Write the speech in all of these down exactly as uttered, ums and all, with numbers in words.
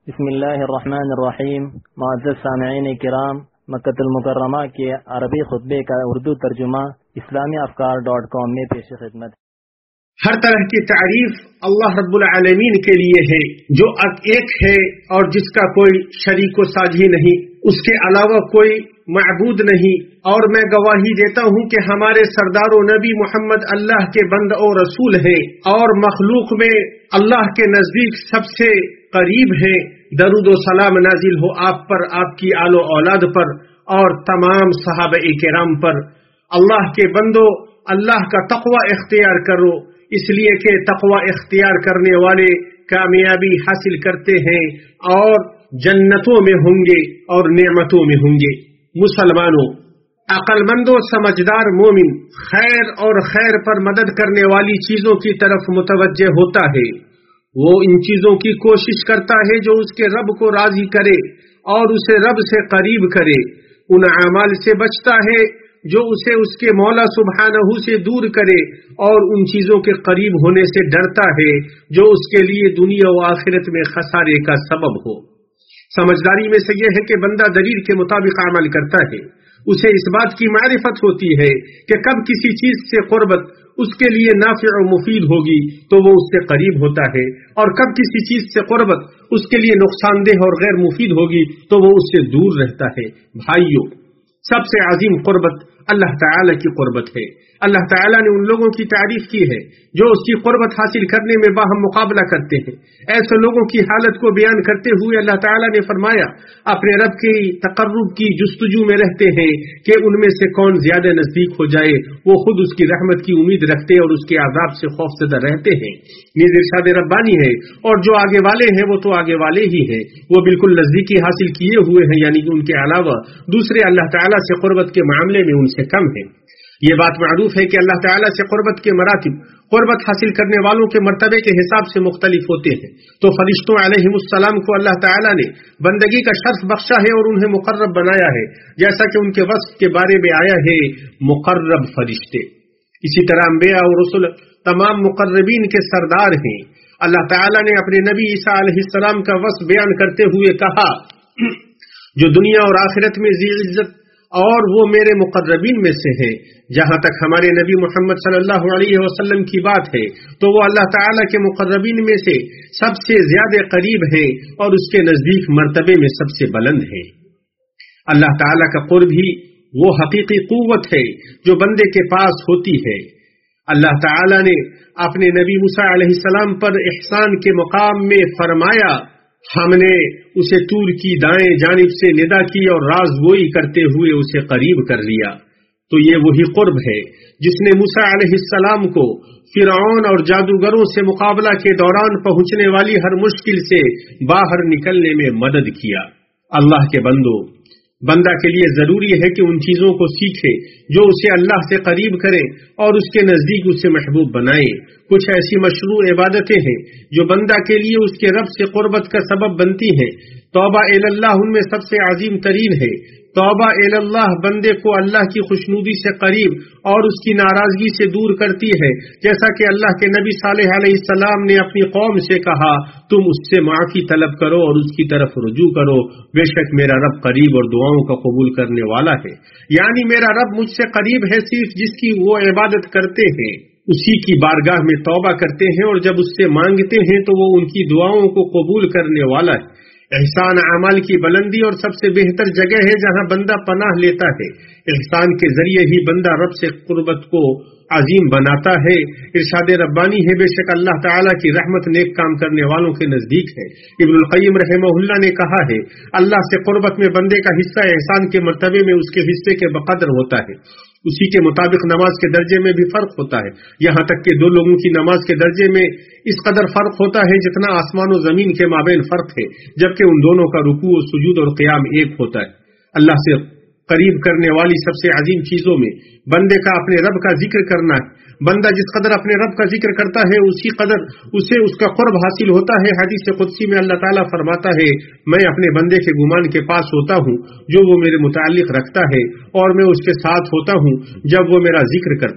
بسم اللہ الرحمن الرحیم۔ معزز سامعین کرام، مکۃ المکرمہ کے عربی خطبے کا اردو ترجمہ اسلامی افکار ڈاٹ کام میں پیش خدمت۔ ہر طرح کی تعریف اللہ رب العالمین کے لیے ہے جو ایک ہے اور جس کا کوئی شریک و ساجی نہیں، اس کے علاوہ کوئی معبود نہیں، اور میں گواہی دیتا ہوں کہ ہمارے سردار و نبی محمد اللہ کے بندہ و رسول ہیں اور مخلوق میں اللہ کے نزدیک سب سے قریب ہیں۔ درود و سلام نازل ہو آپ پر، آپ کی آل و اولاد پر اور تمام صحابہ کرام پر۔ اللہ کے بندو، اللہ کا تقوی اختیار کرو، اس لیے کہ تقوی اختیار کرنے والے کامیابی حاصل کرتے ہیں اور جنتوں میں ہوں گے اور نعمتوں میں ہوں گے۔ مسلمانوں، عقل مند و سمجھدار مومن خیر اور خیر پر مدد کرنے والی چیزوں کی طرف متوجہ ہوتا ہے۔ وہ ان چیزوں کی کوشش کرتا ہے جو اس کے رب کو راضی کرے اور اسے رب سے قریب کرے۔ ان اعمال سے بچتا ہے جو اسے اس کے مولا سبحانہ سے دور کرے، اور ان چیزوں کے قریب ہونے سے ڈرتا ہے جو اس کے لیے دنیا و آخرت میں خسارے کا سبب ہو۔ سمجھداری میں سے یہ ہے کہ بندہ دلیل کے مطابق عمل کرتا ہے، اسے اس بات کی معرفت ہوتی ہے کہ کب کسی چیز سے قربت اس کے لیے نافع و مفید ہوگی تو وہ اس سے قریب ہوتا ہے، اور کب کسی چیز سے قربت اس کے لیے نقصان دہ اور غیر مفید ہوگی تو وہ اس سے دور رہتا ہے۔ بھائیو، سب سے عظیم قربت اللہ تعالی کی قربت ہے۔ اللہ تعالی نے ان لوگوں کی تعریف کی ہے جو اس کی قربت حاصل کرنے میں باہم مقابلہ کرتے ہیں۔ ایسے لوگوں کی حالت کو بیان کرتے ہوئے اللہ تعالی نے فرمایا، اپنے رب کی تقرب کی جستجو میں رہتے ہیں کہ ان میں سے کون زیادہ نزدیک ہو جائے۔ وہ خود اس کی رحمت کی امید رکھتے اور اس کے عذاب سے خوفزدہ رہتے ہیں۔ نیز ارشاد ربانی ہے، اور جو آگے والے ہیں وہ تو آگے والے ہی ہیں، وہ بالکل نزدیکی حاصل کیے ہوئے ہیں، یعنی کہ ان کے علاوہ دوسرے اللہ تعالی سے قربت کے معاملے میں ان سے کم ہیں۔ یہ بات معروف ہے کہ اللہ تعالیٰ سے قربت کے مراتب قربت حاصل کرنے والوں کے مرتبے کے حساب سے مختلف ہوتے ہیں۔ تو فرشتوں علیہم السلام کو اللہ تعالیٰ نے بندگی کا شرف بخشا ہے اور انہیں مقرب بنایا ہے، جیسا کہ ان کے وصف کے بارے میں آیا ہے، مقرب فرشتے۔ اسی طرح انبیاء اور رسل تمام مقربین کے سردار ہیں۔ اللہ تعالیٰ نے اپنے نبی عیسیٰ علیہ السلام کا وصف بیان کرتے ہوئے کہا، جو دنیا اور آخرت میں ذی عزت اور وہ میرے مقربین میں سے ہے۔ جہاں تک ہمارے نبی محمد صلی اللہ علیہ وسلم کی بات ہے تو وہ اللہ تعالیٰ کے مقربین میں سے سب سے زیادہ قریب ہے اور اس کے نزدیک مرتبے میں سب سے بلند ہے۔ اللہ تعالیٰ کا قرب ہی وہ حقیقی قوت ہے جو بندے کے پاس ہوتی ہے۔ اللہ تعالیٰ نے اپنے نبی موسیٰ علیہ السلام پر احسان کے مقام میں فرمایا، ہم نے اسے طور کی دائیں جانب سے ندا کی اور راز گوئی کرتے ہوئے اسے قریب کر لیا۔ تو یہ وہی قرب ہے جس نے موسیٰ علیہ السلام کو فرعون اور جادوگروں سے مقابلہ کے دوران پہنچنے والی ہر مشکل سے باہر نکلنے میں مدد کیا۔ اللہ کے بندو، بندہ کے لیے ضروری ہے کہ ان چیزوں کو سیکھے جو اسے اللہ سے قریب کرے اور اس کے نزدیک اسے محبوب بنائے۔ کچھ ایسی مشروع عبادتیں ہیں جو بندہ کے لیے اس کے رب سے قربت کا سبب بنتی ہیں۔ توبہ اللہ ان میں سب سے عظیم ترین ہے۔ توبہ اللہ بندے کو اللہ کی خوشنودی سے قریب اور اس کی ناراضگی سے دور کرتی ہے، جیسا کہ اللہ کے نبی صالح علیہ السلام نے اپنی قوم سے کہا، تم اس سے معافی طلب کرو اور اس کی طرف رجوع کرو، بے شک میرا رب قریب اور دعاؤں کا قبول کرنے والا ہے۔ یعنی میرا رب مجھ سے قریب ہے صرف جس کی وہ عبادت کرتے ہیں، اسی کی بارگاہ میں توبہ کرتے ہیں، اور جب اس سے مانگتے ہیں تو وہ ان کی دعاؤں کو قبول کرنے والا ہے۔ احسان اعمال کی بلندی اور سب سے بہتر جگہ ہے جہاں بندہ پناہ لیتا ہے۔ احسان کے ذریعے ہی بندہ رب سے قربت کو عظیم بناتا ہے۔ ارشاد ربانی ہے، بے شک اللہ تعالیٰ کی رحمت نیک کام کرنے والوں کے نزدیک ہے۔ ابن القیم رحمہ اللہ نے کہا ہے، اللہ سے قربت میں بندے کا حصہ احسان کے مرتبے میں اس کے حصے کے بقدر ہوتا ہے۔ اسی کے مطابق نماز کے درجے میں بھی فرق ہوتا ہے، یہاں تک کہ دو لوگوں کی نماز کے درجے میں اس قدر فرق ہوتا ہے جتنا آسمان و زمین کے مابین فرق ہے، جبکہ ان دونوں کا رکوع و سجود اور قیام ایک ہوتا ہے۔ اللہ سے قریب کرنے والی سب سے عظیم چیزوں میں بندے کا اپنے رب کا ذکر کرنا ہے۔ بندہ جس قدر اپنے رب کا ذکر کرتا ہے اسی قدر اسے اس کا قرب حاصل ہوتا ہے۔ حدیث قدسی میں اللہ تعالیٰ فرماتا ہے، میں اپنے بندے کے گمان کے پاس ہوتا ہوں جو وہ میرے متعلق رکھتا ہے، اور میں اس کے ساتھ ہوتا ہوں جب وہ میرا ذکر کرتا ہے۔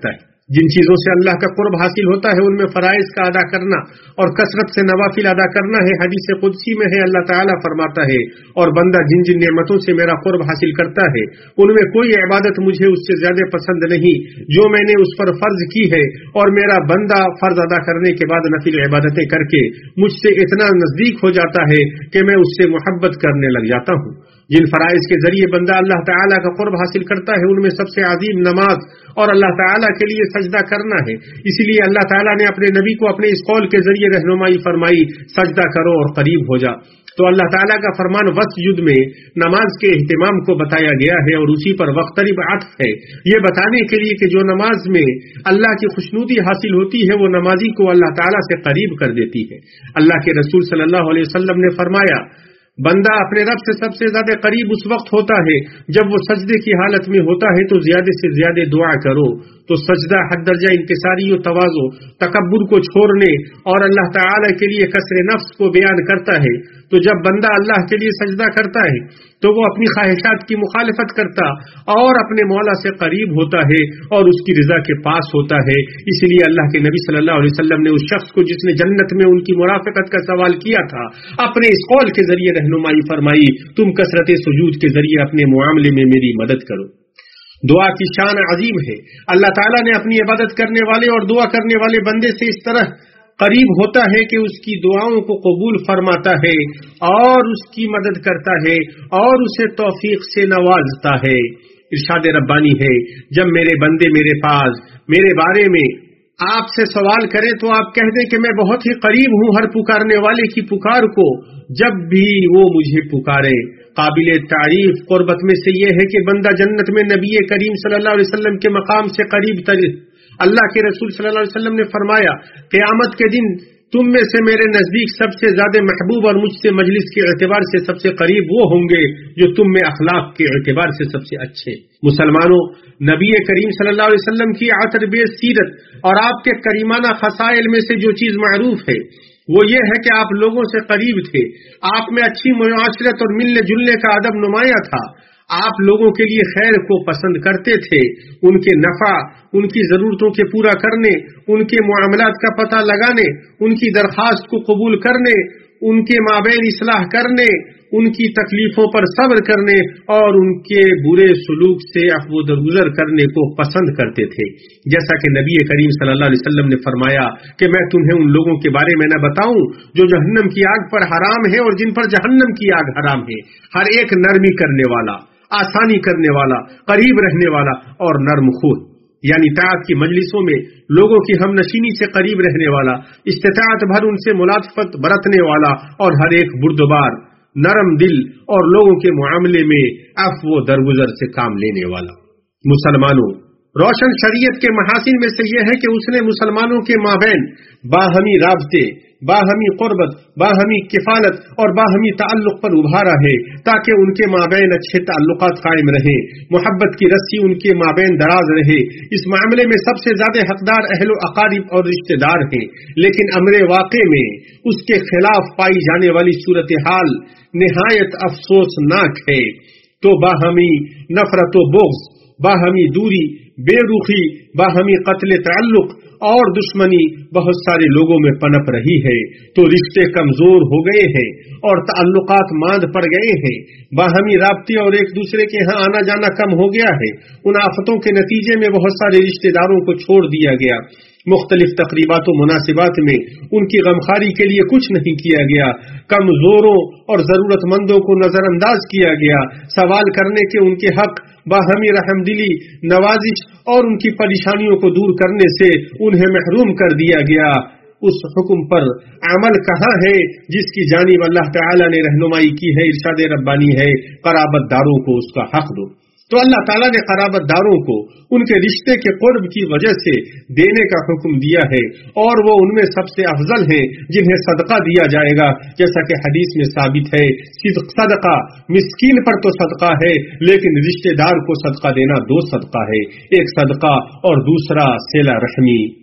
جن چیزوں سے اللہ کا قرب حاصل ہوتا ہے ان میں فرائض کا ادا کرنا اور کثرت سے نوافل ادا کرنا ہے. حدیث قدسی میں ہے اللہ تعالیٰ فرماتا ہے اور بندہ جن جن نعمتوں سے میرا قرب حاصل کرتا ہے ان میں کوئی عبادت مجھے اس سے زیادہ پسند نہیں جو میں نے اس پر فرض کی ہے، اور میرا بندہ فرض ادا کرنے کے بعد نفل عبادتیں کر کے مجھ سے اتنا نزدیک ہو جاتا ہے کہ میں اس سے محبت کرنے لگ جاتا ہوں. جن فرائض کے ذریعے بندہ اللہ تعالیٰ کا قرب حاصل کرتا ہے ان میں سب سے عظیم نماز اور اللہ تعالیٰ کے لیے سجدہ کرنا ہے. اسی لیے اللہ تعالیٰ نے اپنے نبی کو اپنے اس قول کے ذریعے رہنمائی فرمائی، سجدہ کرو اور قریب ہو جا. تو اللہ تعالیٰ کا فرمان وسجد میں نماز کے اہتمام کو بتایا گیا ہے اور اسی پر وقترب عطف ہے، یہ بتانے کے لیے کہ جو نماز میں اللہ کی خوشنودی حاصل ہوتی ہے وہ نمازی کو اللہ تعالیٰ سے قریب کر دیتی ہے. اللہ کے رسول صلی اللہ علیہ وسلم نے فرمایا بندہ اپنے رب سے سب سے زیادہ قریب اس وقت ہوتا ہے جب وہ سجدے کی حالت میں ہوتا ہے، تو زیادہ سے زیادہ دعا کرو. تو سجدہ حد درجہ انکساری و تواضع، تکبر کو چھوڑنے اور اللہ تعالی کے لیے کسر نفس کو بیان کرتا ہے. تو جب بندہ اللہ کے لیے سجدہ کرتا ہے تو وہ اپنی خواہشات کی مخالفت کرتا اور اپنے مولا سے قریب ہوتا ہے اور اس کی رضا کے پاس ہوتا ہے. اس لیے اللہ کے نبی صلی اللہ علیہ وسلم نے اس شخص کو جس نے جنت میں ان کی مرافقت کا سوال کیا تھا اپنے اس قول کے ذریعے رہنمائی فرمائی، تم کثرت سجود کے ذریعے اپنے معاملے میں میری مدد کرو. دعا کی شان عظیم ہے. اللہ تعالیٰ نے اپنی عبادت کرنے والے اور دعا کرنے والے بندے سے اس طرح قریب ہوتا ہے کہ اس کی دعاؤں کو قبول فرماتا ہے اور اس کی مدد کرتا ہے اور اسے توفیق سے نوازتا ہے. ارشاد ربانی ہے جب میرے بندے میرے پاس میرے بارے میں آپ سے سوال کریں تو آپ کہہ دیں کہ میں بہت ہی قریب ہوں ہر پکارنے والے کی پکار کو جب بھی وہ مجھے پکارے. قابل تعریف قربت میں سے یہ ہے کہ بندہ جنت میں نبی کریم صلی اللہ علیہ وسلم کے مقام سے قریب تر. اللہ کے رسول صلی اللہ علیہ وسلم نے فرمایا قیامت کے دن تم میں سے میرے نزدیک سب سے زیادہ محبوب اور مجھ سے مجلس کے اعتبار سے سب سے قریب وہ ہوں گے جو تم میں اخلاق کے اعتبار سے سب سے اچھے. مسلمانوں، نبی کریم صلی اللہ علیہ وسلم کی عطر بیز سیرت اور آپ کے کریمانہ خصائل میں سے جو چیز معروف ہے وہ یہ ہے کہ آپ لوگوں سے قریب تھے. آپ میں اچھی معاشرت اور ملنے جلنے کا ادب نمایاں تھا. آپ لوگوں کے لیے خیر کو پسند کرتے تھے، ان کے نفع، ان کی ضرورتوں کے پورا کرنے، ان کے معاملات کا پتہ لگانے، ان کی درخواست کو قبول کرنے، ان کے مابین اصلاح کرنے، ان کی تکلیفوں پر صبر کرنے اور ان کے برے سلوک سے عفو درگزر کرنے کو پسند کرتے تھے. جیسا کہ نبی کریم صلی اللہ علیہ وسلم نے فرمایا کہ میں تمہیں ان لوگوں کے بارے میں نہ بتاؤں جو جہنم کی آگ پر حرام ہے اور جن پر جہنم کی آگ حرام ہے. ہر ایک نرمی کرنے والا، آسانی کرنے والا، قریب رہنے والا اور نرم خو، یعنی طاعت کی مجلسوں میں لوگوں کی ہم نشینی سے قریب رہنے والا، استطاعت بھر ان سے ملاطفت برتنے والا اور ہر ایک بردبار، نرم دل اور لوگوں کے معاملے میں عفو و درگزر سے کام لینے والا. مسلمانوں، روشن شریعت کے محاسن میں سے یہ ہے کہ اس نے مسلمانوں کے مابین باہمی رابطے، باہمی قربت، باہمی کفالت اور باہمی تعلق پر ابھارا ہے تاکہ ان کے مابین اچھے تعلقات قائم رہیں، محبت کی رسی ان کے مابین دراز رہے. اس معاملے میں سب سے زیادہ حقدار اہل و اقارب اور رشتہ دار ہیں، لیکن امر واقع میں اس کے خلاف پائی جانے والی صورتحال نہایت افسوسناک ہے. تو باہمی نفرت و بغض، باہمی دوری، بے رخی، باہمی قتل تعلق اور دشمنی بہت سارے لوگوں میں پنپ رہی ہے. تو رشتے کمزور ہو گئے ہیں اور تعلقات ماند پڑ گئے ہیں. باہمی رابطے اور ایک دوسرے کے ہاں آنا جانا کم ہو گیا ہے. ان آفتوں کے نتیجے میں بہت سارے رشتے داروں کو چھوڑ دیا گیا. مختلف تقریبات و مناسبات میں ان کی غمخواری کے لیے کچھ نہیں کیا گیا. کمزوروں اور ضرورت مندوں کو نظر انداز کیا گیا. سوال کرنے کے ان کے حق، باہمی رحم دلی، نوازش اور ان کی پریشانیوں کو دور کرنے سے انہیں محروم کر دیا گیا. اس حکم پر عمل کہاں ہے جس کی جانب اللہ تعالی نے رہنمائی کی ہے؟ ارشاد ربانی ہے قرابت داروں کو اس کا حق دو. تو اللہ تعالیٰ نے قرابت داروں کو ان کے رشتے کے قرب کی وجہ سے دینے کا حکم دیا ہے اور وہ ان میں سب سے افضل ہیں جنہیں صدقہ دیا جائے گا. جیسا کہ حدیث میں ثابت ہے صدقہ مسکین پر تو صدقہ ہے لیکن رشتے دار کو صدقہ دینا دو صدقہ ہے، ایک صدقہ اور دوسرا صلہ رحمی.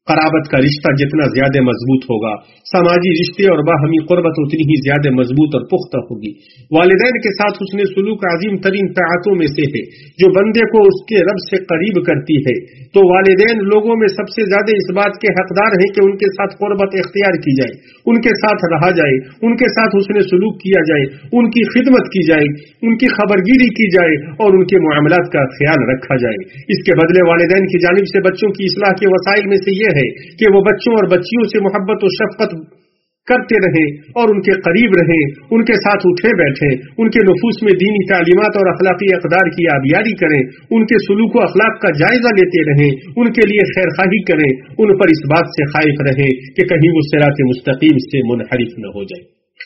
قرابت کا رشتہ جتنا زیادہ مضبوط ہوگا، سماجی رشتے اور باہمی قربت اتنی ہی زیادہ مضبوط اور پختہ ہوگی۔ والدین کے ساتھ حسن سلوک عظیم ترین طاعتوں میں سے ہے جو بندے کو اس کے رب سے قریب کرتی ہے۔ تو والدین لوگوں میں سب سے زیادہ اس بات کے حقدار ہیں کہ ان کے ساتھ قربت اختیار کی جائے، ان کے ساتھ رہا جائے، ان کے ساتھ حسن سلوک کیا جائے، ان کی خدمت کی جائے، ان کی خبرگیری کی جائے اور ان کے معاملات کا خیال رکھا جائے۔ اس کے بدلے والدین کی جانب سے بچوں کی اصلاح کے وسائل میں سے یہ ہے کہ وہ بچوں اور بچیوں سے محبت و شفقت کرتے رہیں اور ان کے قریب رہیں، ان کے ساتھ اٹھے بیٹھیں، ان کے نفوس میں دینی تعلیمات اور اخلاقی اقدار کی آبیاری کریں، ان کے سلوک و اخلاق کا جائزہ لیتے رہیں، ان کے لیے خیر خواہی کریں، ان پر اس بات سے خائف رہیں کہ کہیں وہ صراط مستقیم سے منحرف نہ ہو جائے۔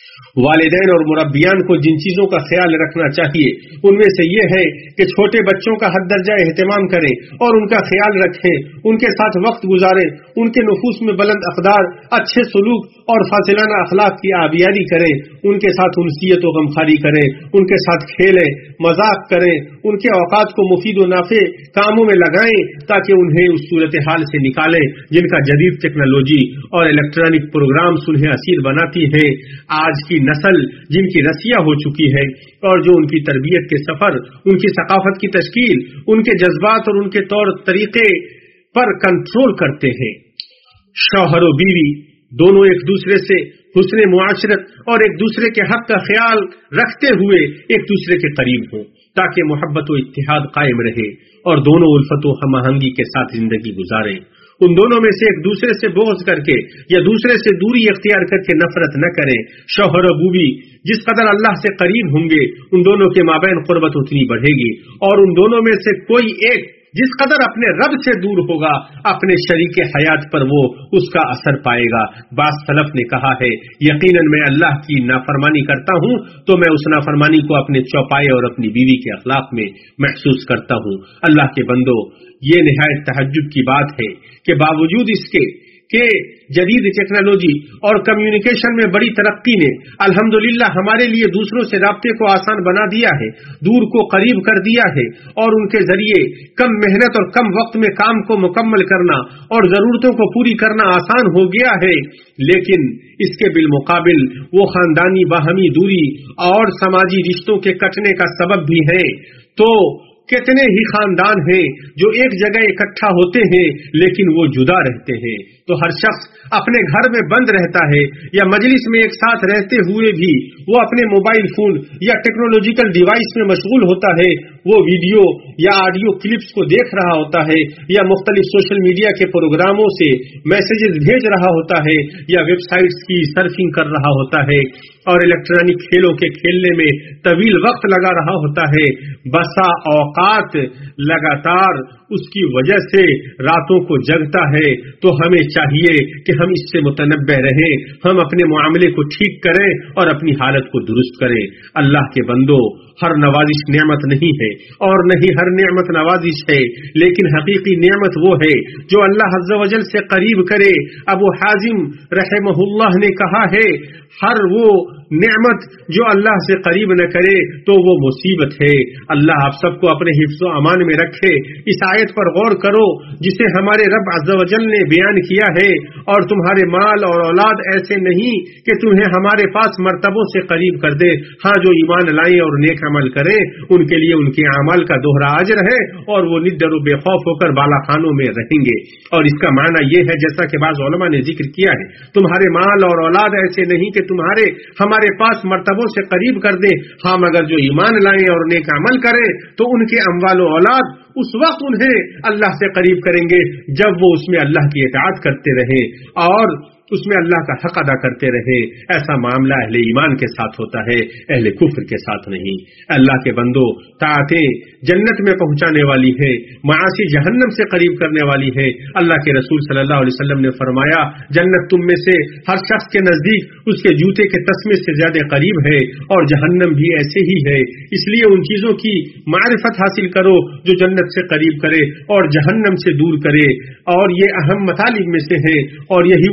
والدین اور مربیان کو جن چیزوں کا خیال رکھنا چاہیے ان میں سے یہ ہے کہ چھوٹے بچوں کا حد درجہ اہتمام کریں اور ان کا خیال رکھیں، ان کے ساتھ وقت گزاریں، ان کے نفوس میں بلند اقدار، اچھے سلوک اور فاضلانہ اخلاق کی آبیاری کریں، ان کے ساتھ انسیت و غمخواری کریں، ان کے ساتھ کھیلیں، مذاق کریں، ان کے اوقات کو مفید و نافع کاموں میں لگائیں تاکہ انہیں اس صورتحال سے نکالیں جن کا جدید ٹیکنالوجی اور الیکٹرانک پروگرامز انہیں اسیر بناتی ہیں۔ آج کی نسل جن کی رسیاں ہو چکی ہے اور جو ان کی تربیت کے سفر، ان کی ثقافت کی تشکیل، ان کے جذبات اور ان کے طور طریقے پر کنٹرول کرتے ہیں۔ شوہر و بیوی دونوں ایک دوسرے سے حسن معاشرت اور ایک دوسرے کے حق کا خیال رکھتے ہوئے ایک دوسرے کے قریب ہوں تاکہ محبت و اتحاد قائم رہے اور دونوں الفت و ہم آہنگی کے ساتھ زندگی گزاریں۔ ان دونوں میں سے ایک دوسرے سے بغض کر کے یا دوسرے سے دوری اختیار کر کے نفرت نہ کریں۔ شوہر و بیوی جس قدر اللہ سے قریب ہوں گے ان دونوں کے مابین قربت اتنی بڑھے گی، اور ان دونوں میں سے کوئی ایک جس قدر اپنے رب سے دور ہوگا اپنے شریک حیات پر وہ اس کا اثر پائے گا۔ بعض سلف نے کہا ہے یقیناً میں اللہ کی نافرمانی کرتا ہوں تو میں اس نافرمانی کو اپنے چوپائے اور اپنی بیوی کے اخلاق میں محسوس کرتا ہوں۔ اللہ کے بندو، یہ نہایت تعجب کی بات ہے کہ باوجود اس کے کہ جدید ٹیکنالوجی اور کمیونیکیشن میں بڑی ترقی نے الحمدللہ ہمارے لیے دوسروں سے رابطے کو آسان بنا دیا ہے، دور کو قریب کر دیا ہے، اور ان کے ذریعے کم محنت اور کم وقت میں کام کو مکمل کرنا اور ضرورتوں کو پوری کرنا آسان ہو گیا ہے، لیکن اس کے بالمقابل وہ خاندانی باہمی دوری اور سماجی رشتوں کے کٹنے کا سبب بھی ہے۔ تو کتنے ہی خاندان ہیں جو ایک جگہ اکٹھا ہوتے ہیں لیکن وہ جدا رہتے ہیں۔ تو ہر شخص اپنے گھر میں بند رہتا ہے یا مجلس میں ایک ساتھ رہتے ہوئے بھی وہ اپنے موبائل فون یا ٹیکنالوجیکل ڈیوائس میں مشغول ہوتا ہے، وہ ویڈیو یا آڈیو کلپس کو دیکھ رہا ہوتا ہے یا مختلف سوشل میڈیا کے پروگراموں سے میسیجز بھیج رہا ہوتا ہے یا ویب سائٹس کی سرفنگ کر رہا ہوتا ہے اور الیکٹرانک کھیلوں کے کھیلنے میں طویل وقت لگا رہا ہوتا ہے۔ بسا اوقات لگاتار اس کی وجہ سے راتوں کو جگتا ہے۔ تو ہمیں چاہیے کہ ہم اس سے متنبہ رہیں، ہم اپنے معاملے کو ٹھیک کریں اور اپنی حالت کو درست کریں۔ اللہ کے بندو، ہر نوازش نعمت نہیں ہے اور نہیں ہر نعمت نوازش ہے، لیکن حقیقی نعمت وہ ہے جو اللہ عز و جل سے قریب کرے۔ ابو حازم رحمہ اللہ نے کہا ہے ہر وہ نعمت جو اللہ سے قریب نہ کرے تو وہ مصیبت ہے۔ اللہ آپ سب کو اپنے حفظ و امان میں رکھے۔ اس آیت پر غور کرو جسے ہمارے رب عز و جل نے بیان کیا ہے، اور تمہارے مال اور اولاد ایسے نہیں کہ تمہیں ہمارے پاس مرتبوں سے قریب کر دے۔ ہاں جو ایمان لائیں اور نیک عمل کریں ان کے لیے ان کے اعمال کا دوہرا اجر ہے اور وہ ندر و بے خوف ہو کر بالا خانوں میں رہیں گے۔ اور اس کا معنی یہ ہے جیسا کہ بعض علماء نے ذکر کیا ہے، تمہارے مال اور اولاد ایسے نہیں کہ تمہارے ہمارے پاس مرتبوں سے قریب کر دیں، ہاں مگر جو ایمان لائیں اور نیک عمل کریں تو ان کے اموال و اولاد اس وقت انہیں اللہ سے قریب کریں گے جب وہ اس میں اللہ کی اطاعت کرتے رہیں اور اس میں اللہ کا حق ادا کرتے رہے۔ ایسا معاملہ اہل ایمان کے ساتھ ہوتا ہے، اہل کفر کے ساتھ نہیں۔ اللہ کے بندو، طاعتیں جنت میں پہنچانے والی ہے، معاصی جہنم سے قریب کرنے والی ہے۔ اللہ کے رسول صلی اللہ علیہ وسلم نے فرمایا جنت تم میں سے ہر شخص کے نزدیک اس کے جوتے کے تسمے سے زیادہ قریب ہے، اور جہنم بھی ایسے ہی ہے۔ اس لیے ان چیزوں کی معرفت حاصل کرو جو جنت سے قریب کرے اور جہنم سے دور کرے، اور یہ اہم مطالب میں سے ہے، اور یہی وہ چیز ہے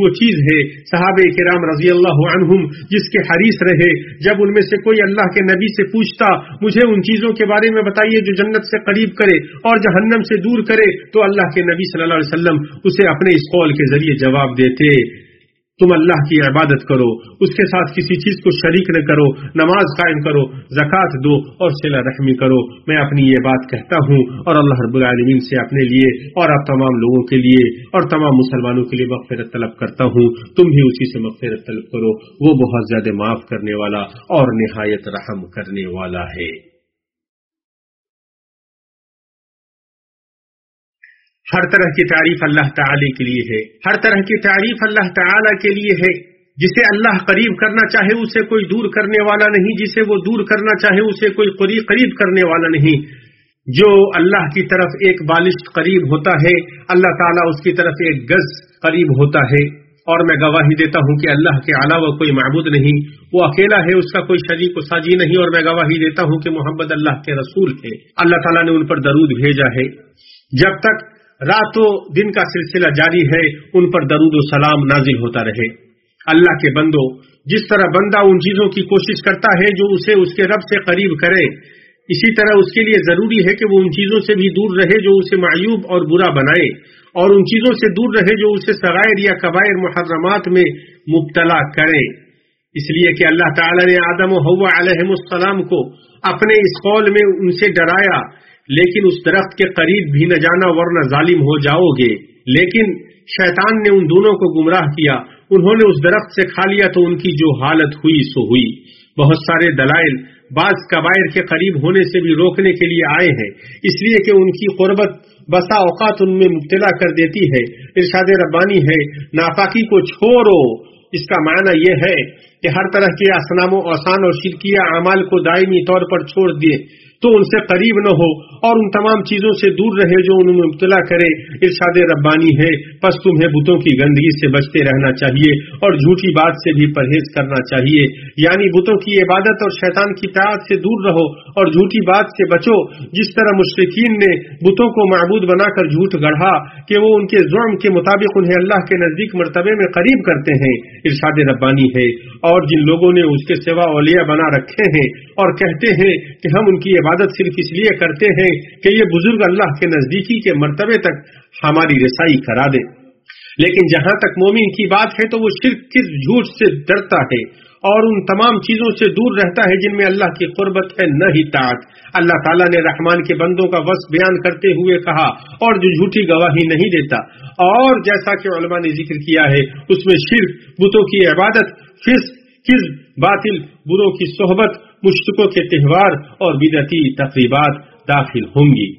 ہے صحابہ کرام رضی اللہ عنہم جس کے حریص رہے، جب ان میں سے کوئی اللہ کے نبی سے پوچھتا مجھے ان چیزوں کے بارے میں بتائیے جو جنت سے قریب کرے اور جہنم سے دور کرے، تو اللہ کے نبی صلی اللہ علیہ وسلم اسے اپنے اس قول کے ذریعے جواب دیتے، تم اللہ کی عبادت کرو، اس کے ساتھ کسی چیز کو شریک نہ کرو، نماز قائم کرو، زکوٰۃ دو اور صلہ رحمی کرو۔ میں اپنی یہ بات کہتا ہوں اور اللہ رب العالمین سے اپنے لیے اور آپ تمام لوگوں کے لیے اور تمام مسلمانوں کے لیے مغفرت طلب کرتا ہوں، تم بھی اسی سے مغفرت طلب کرو، وہ بہت زیادہ معاف کرنے والا اور نہایت رحم کرنے والا ہے۔ ہر طرح کی تعریف اللہ تعالی کے لیے ہے، ہر طرح کی تعریف اللہ تعالی کے لیے ہے۔ جسے اللہ قریب کرنا چاہے اسے کوئی دور کرنے والا نہیں، جسے وہ دور کرنا چاہے اسے کوئی قریب کرنے والا نہیں۔ جو اللہ کی طرف ایک بالشت قریب ہوتا ہے، اللہ تعالیٰ اس کی طرف ایک گز قریب ہوتا ہے۔ اور میں گواہی دیتا ہوں کہ اللہ کے علاوہ کوئی معبود نہیں، وہ اکیلا ہے، اس کا کوئی شریک و ساجی نہیں، اور میں گواہی دیتا ہوں کہ محمد اللہ کے رسول ہے۔ اللہ تعالیٰ نے ان پر درود بھیجا ہے۔ جب تک رات و دن کا سلسلہ جاری ہے ان پر درود و سلام نازل ہوتا رہے۔ اللہ کے بندو، جس طرح بندہ ان چیزوں کی کوشش کرتا ہے جو اسے اس کے رب سے قریب کرے، اسی طرح اس کے لیے ضروری ہے کہ وہ ان چیزوں سے بھی دور رہے جو اسے معیوب اور برا بنائے، اور ان چیزوں سے دور رہے جو اسے صغائر یا کبائر محرمات میں مبتلا کرے۔ اس لیے کہ اللہ تعالی نے آدم و حوا علیہم السلام کو اپنے اس قول میں ان سے ڈرایا، لیکن اس درخت کے قریب بھی نہ جانا ورنہ ظالم ہو جاؤ گے۔ لیکن شیطان نے ان دونوں کو گمراہ کیا، انہوں نے اس درخت سے کھا لیا تو ان کی جو حالت ہوئی سو ہوئی۔ بہت سارے دلائل بعض کبائر کے قریب ہونے سے بھی روکنے کے لیے آئے ہیں، اس لیے کہ ان کی قربت بسا اوقات ان میں مبتلا کر دیتی ہے۔ ارشاد ربانی ہے، ناپاکی کو چھوڑو، اس کا معنی یہ ہے کہ ہر طرح کے اصنام و اوثان اور شرکیہ اعمال کو دائمی طور پر چھوڑ دیے تو ان سے قریب نہ ہو اور ان تمام چیزوں سے دور رہے جو ان میں مبتلا کرے۔ ارشاد ربانی ہے، پس تمہیں بتوں کی گندگی سے بچتے رہنا چاہیے اور جھوٹی بات سے بھی پرہیز کرنا چاہیے، یعنی بتوں کی عبادت اور شیطان کی اطاعت سے دور رہو اور جھوٹی بات سے بچو۔ جس طرح مشرکین نے بتوں کو معبود بنا کر جھوٹ گڑھا کہ وہ ان کے زعم کے مطابق انہیں اللہ کے نزدیک مرتبے میں قریب کرتے ہیں۔ ارشاد ربانی ہے، اور جن لوگوں نے اس کے سوا اولیاء بنا رکھے ہیں اور کہتے ہیں کہ ہم ان کی عبادت صرف اس لیے کرتے ہیں کہ یہ بزرگ اللہ کے نزدیکی کے مرتبے تک ہماری رسائی کرا دے، لیکن جہاں تک مومن کی بات ہے تو وہ شرک کے جھوٹ سے ڈرتا ہے اور ان تمام چیزوں سے دور رہتا ہے جن میں اللہ کی قربت ہے نہ ہی طاعت۔ اللہ تعالیٰ نے رحمان کے بندوں کا وصف بیان کرتے ہوئے کہا، اور جو جھوٹی گواہی نہیں دیتا، اور جیسا کہ علماء نے ذکر کیا ہے اس میں شرک، بتوں کی عبادت، فسق، کذب، باطل، بروں کی صحبت، مشرکوں کے تہوار اور بدعتی تقریبات داخل ہوں گی۔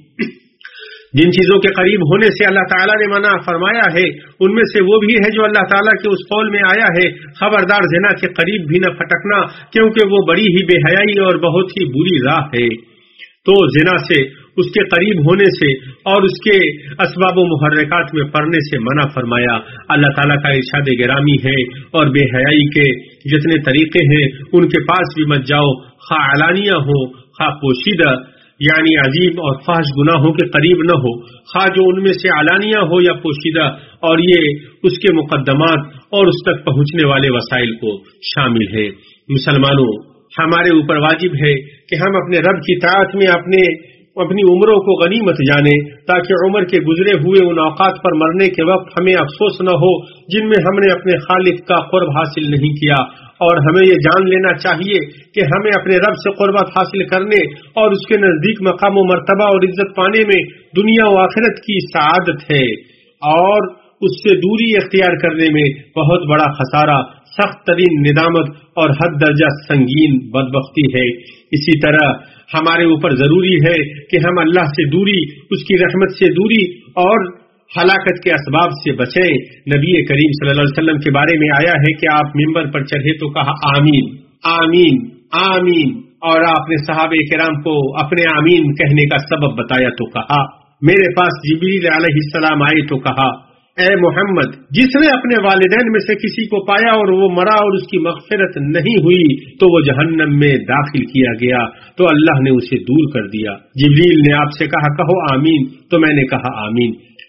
جن چیزوں کے قریب ہونے سے اللہ تعالیٰ نے منع فرمایا ہے ان میں سے وہ بھی ہے جو اللہ تعالیٰ کے اس قول میں آیا ہے، خبردار زنا کے قریب بھی نہ پھٹکنا کیونکہ وہ بڑی ہی بے حیائی اور بہت ہی بری راہ ہے۔ تو زنا سے، اس کے قریب ہونے سے اور اس کے اسباب و محرکات میں پڑنے سے منع فرمایا۔ اللہ تعالیٰ کا ارشاد گرامی ہے، اور بے حیائی کے جتنے طریقے ہیں ان کے پاس بھی مت جاؤ، خواہ علانیہ ہو خواہ پوشیدہ، یعنی عظیم اور فحش گناہوں کے قریب نہ ہو، خواہ جو ان میں سے علانیہ ہو یا پوشیدہ، اور یہ اس کے مقدمات اور اس تک پہنچنے والے وسائل کو شامل ہے۔ مسلمانوں، ہمارے اوپر واجب ہے کہ ہم اپنے رب کی طاعت میں اپنے اپنی عمروں کو غنیمت جانیں، تاکہ عمر کے گزرے ہوئے ان اوقات پر مرنے کے وقت ہمیں افسوس نہ ہو جن میں ہم نے اپنے خالق کا قرب حاصل نہیں کیا۔ اور ہمیں یہ جان لینا چاہیے کہ ہمیں اپنے رب سے قربت حاصل کرنے اور اس کے نزدیک مقام و مرتبہ اور عزت پانے میں دنیا و آخرت کی سعادت ہے، اور اس سے دوری اختیار کرنے میں بہت بڑا خسارہ، سخت ترین ندامت اور حد درجہ سنگین بدبختی ہے۔ اسی طرح ہمارے اوپر ضروری ہے کہ ہم اللہ سے دوری، اس کی رحمت سے دوری اور ہلاکت کے اسباب سے بچیں۔ نبی کریم صلی اللہ علیہ وسلم کے بارے میں آیا ہے کہ آپ ممبر پر چڑھے تو کہا آمین آمین آمین، اور آپ نے صحابہ کرام کو اپنے آمین کہنے کا سبب بتایا تو کہا، میرے پاس جبریل علیہ السلام آئے تو کہا، اے محمد، جس نے اپنے والدین میں سے کسی کو پایا اور وہ مرا اور اس کی مغفرت نہیں ہوئی تو وہ جہنم میں داخل کیا گیا، تو اللہ نے اسے دور کر دیا۔ جبریل نے آپ سے کہا کہو آمین، تو میں نے کہا آمین۔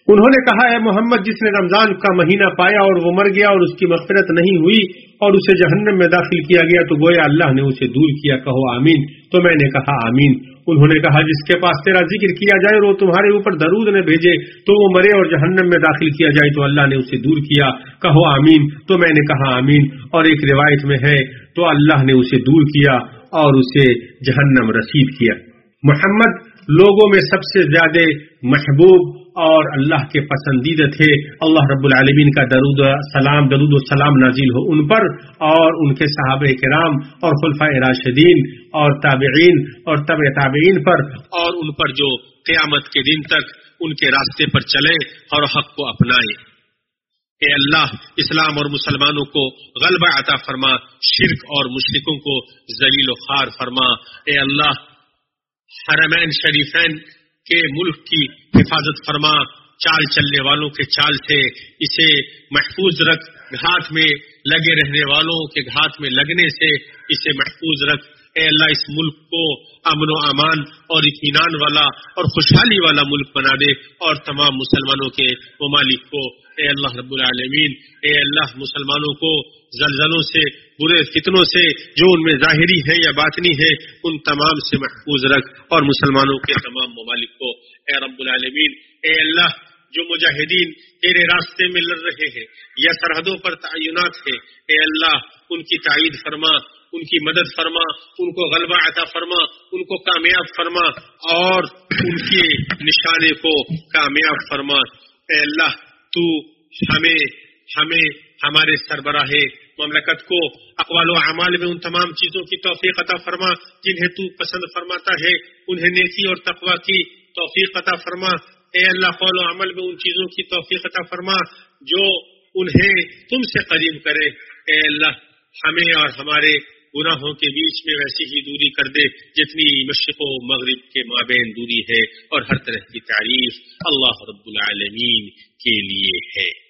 انہوں نے کہا اے محمد جس نے رمضان کا مہینہ پایا اور وہ مر گیا اور اس کی مغفرت نہیں ہوئی اور اسے جہنم میں داخل کیا گیا تو گویا اللہ نے اسے دور کیا، کہو آمین۔ تو میں نے کہا آمین۔ انہوں نے کہا جس کے پاس تیرا ذکر کیا جائے اور وہ تمہارے اوپر درود نہ بھیجے تو وہ مرے اور جہنم میں داخل کیا جائے تو اللہ نے اسے دور کیا، کہو آمین۔ تو میں نے کہا آمین۔ اور ایک روایت میں ہے تو اللہ نے اسے دور کیا اور اسے جہنم رسید کیا۔ محمد لوگوں میں سب سے زیادہ محبوب اور اللہ کے پسندیدہ تھے۔ اللہ رب العالمین کا درود سلام درود و سلام نازل ہو ان پر اور ان کے صحابہ کرام اور خلفائے راشدین اور تابعین اور تبع تابعین پر اور ان پر جو قیامت کے دن تک ان کے راستے پر چلے اور حق کو اپنائے۔ اے اللہ اسلام اور مسلمانوں کو غلبہ عطا فرما، شرک اور مشرکوں کو ذلیل و خوار فرما۔ اے اللہ حرمین شریفین کے ملک کی حفاظت فرما، چال چلنے والوں کے چال سے اسے محفوظ رکھ، گھات میں لگے رہنے والوں کے گھات میں لگنے سے اسے محفوظ رکھ۔ اے اللہ اس ملک کو امن و امان اور اطمینان والا اور خوشحالی والا ملک بنا دے اور تمام مسلمانوں کے ممالک کو اے اللہ رب العالمین اے اللہ مسلمانوں کو زلزلوں سے، برے فتنوں سے جو ان میں ظاہری ہے یا باطنی ہے ان تمام سے محفوظ رکھ اور مسلمانوں کے تمام ممالک کو اے رب العالمین اے اللہ جو مجاہدین تیرے راستے میں لڑ رہے ہیں یا سرحدوں پر تعینات ہیں اے اللہ ان کی تائید فرما، ان کی مدد فرما، ان کو غلبہ عطا فرما، ان کو کامیاب فرما اور ان کے نشانے کو کامیاب فرما۔ اے اللہ تو ہمیں ہمیں ہمارے سربراہ مملکت کو اقوال و اعمال میں ان تمام چیزوں کی توفیق عطا فرما جنہیں تو پسند فرماتا ہے، انہیں نیکی اور تقوی کی توفیق عطا فرما۔ اے اللہ قول و عمل میں ان چیزوں کی توفیق عطا فرما جو انہیں تم سے قریب کرے۔ اے اللہ ہمیں اور ہمارے گناہوں کے بیچ میں ویسی ہی دوری کر دے جتنی مشرق و مغرب کے مابین دوری ہے، اور ہر طرح کی تعریف اللہ رب العالمین کے لیے ہے۔